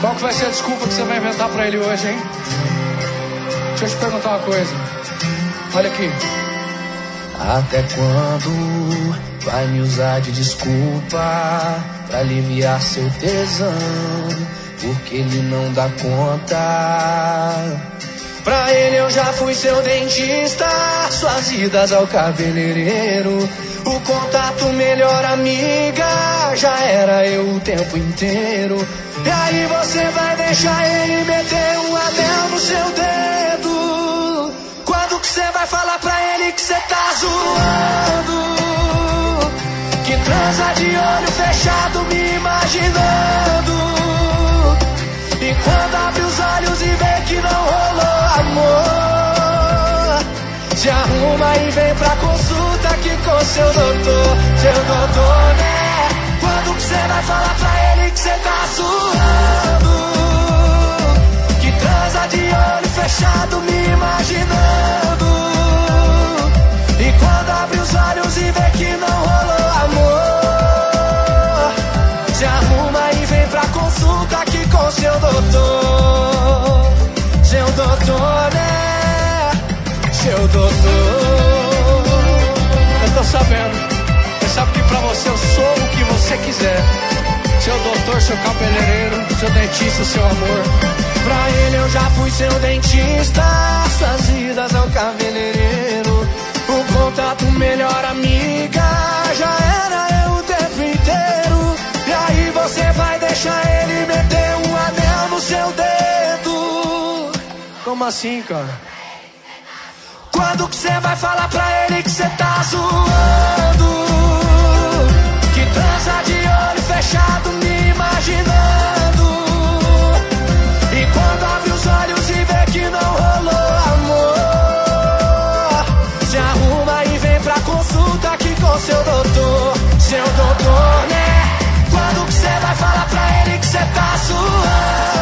Qual que vai ser a desculpa que você vai inventar pra ele hoje, hein? Deixa eu te perguntar uma coisa. Olha aqui. Até quando vai me usar de desculpa pra aliviar seu tesão? Porque ele não dá conta. Pra ele eu já fui seu dentista, suas idas ao cabeleireiro, o contato melhor amiga, já era eu o tempo inteiro. E aí você vai deixar ele meter um anel no seu dedo? Quando que você vai falar pra ele que você tá zoando? Que transa de olho fechado me imaginando. E quando abre os olhos e vê que não rolou amor, se arruma e vem pra consulta aqui com seu doutor. Seu doutor, né? Quando que você vai falar pra ele que você tá zoando? Que transa de olho fechado me imaginando. E quando abre os olhos e vê que não rolou amor, se arruma e vem pra consulta aqui com seu doutor. Seu doutor, né? Seu doutor. Eu tô sabendo. Você sabe que pra você eu sou o que você quiser. Seu doutor, seu cabeleireiro, seu dentista, seu amor. Pra ele eu já fui seu dentista, suas idas ao cabeleireiro, o contato melhor amiga, já era eu o tempo inteiro. E aí você vai deixar ele meter um anel no seu dedo? Como assim, cara? Quando que você vai falar pra ele que você tá zoando? Que transa de olho fechado me imaginando. E quando abre os olhos e vê que não rolou amor, se arruma e vem pra consulta aqui com seu doutor. Seu doutor, né? Quando que você vai falar pra ele que você tá zoando?